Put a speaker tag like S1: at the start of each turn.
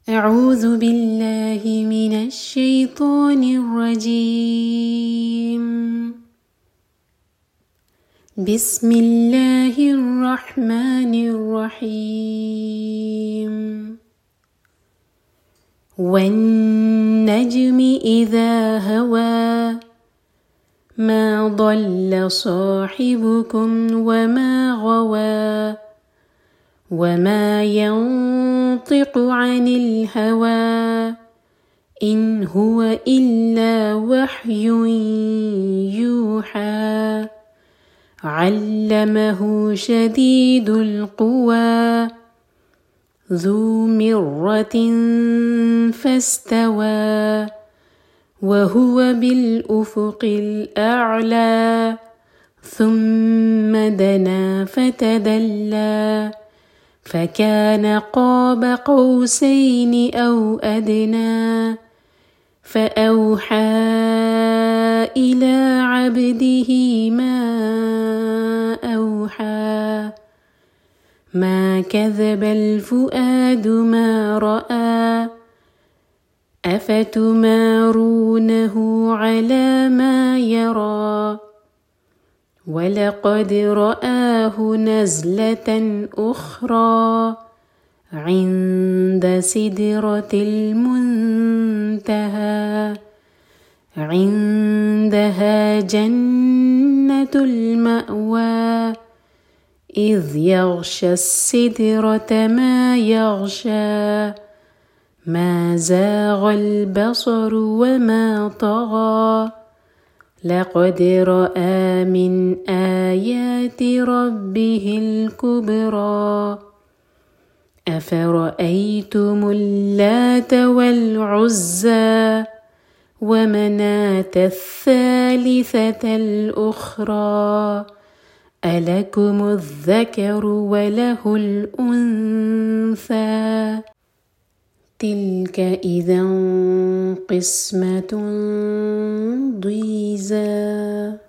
S1: أعوذ بالله من الشيطان الرجيم. بسم الله الرحمن الرحيم. والنجم إذا هوى ما ضل صاحبكم وما غوى وما ينطق عن الهوى إن هو إلا وحي يوحى علمه شديد القوى ذو مرة فاستوى وهو بالأفق الأعلى ثم دنا فتدلى فكان قاب قوسين أو أدنى فأوحى إلى عبده ما أوحى ما كذب الفؤاد ما رأى أفتمارونه على ما يرى ولقد رآه نزلة أخرى عند سدرة المنتهى عندها جنة المأوى إذ يغشى السدرة ما يغشى ما زاغ البصر وما طغى لقد رأى من آيات ربه الكبرى أفرأيتم اللات والعزى ومناة الثالثة الأخرى ألكم الذكر وله الأنثى تلك إذا قسمة ضيزى